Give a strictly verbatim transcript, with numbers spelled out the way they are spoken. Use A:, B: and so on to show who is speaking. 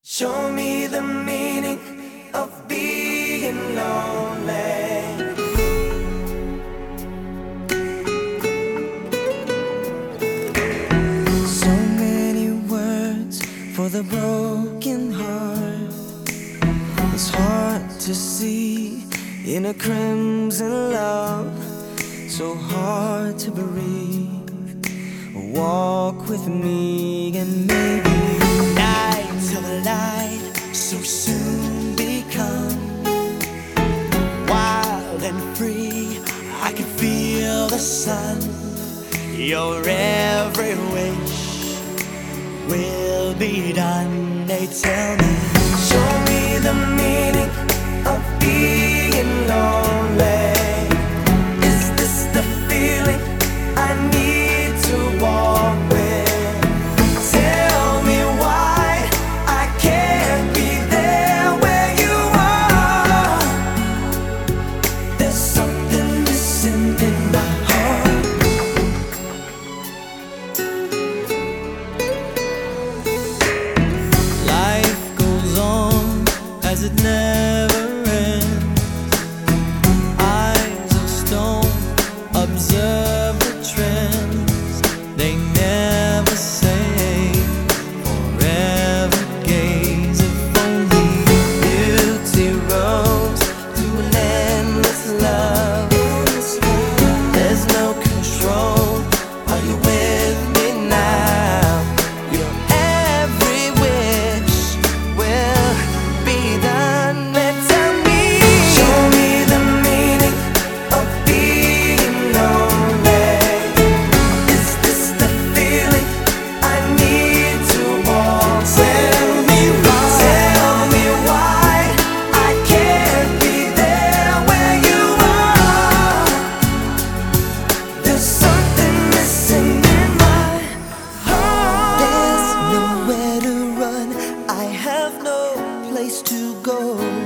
A: Show me the meaning of being lonely. So many words for the broken heart. It's hard to see in a crimson love. So hard to breathe. Walk with me and maybe night till the light so soon become wild and free. I can feel the sun. Your every wish will be done. They tell me, show me the meaning of being lonely. Is this the feeling I need to walk with? Tell me why I can't be there where you are. There's something missing in my heart. Life goes on as it never ends. Eyes of stone observe the trends. They never say forever gaze. If only beauty rose to an endless love. There's no control. Are you with me now? Your every wish will be done. Then tell me, show me the meaning of being lonely. Is this the feeling I need to walk? Tell me why, tell me why I can't be there where you are. There's something missing in my heart. There's nowhere to run. I have no place to go.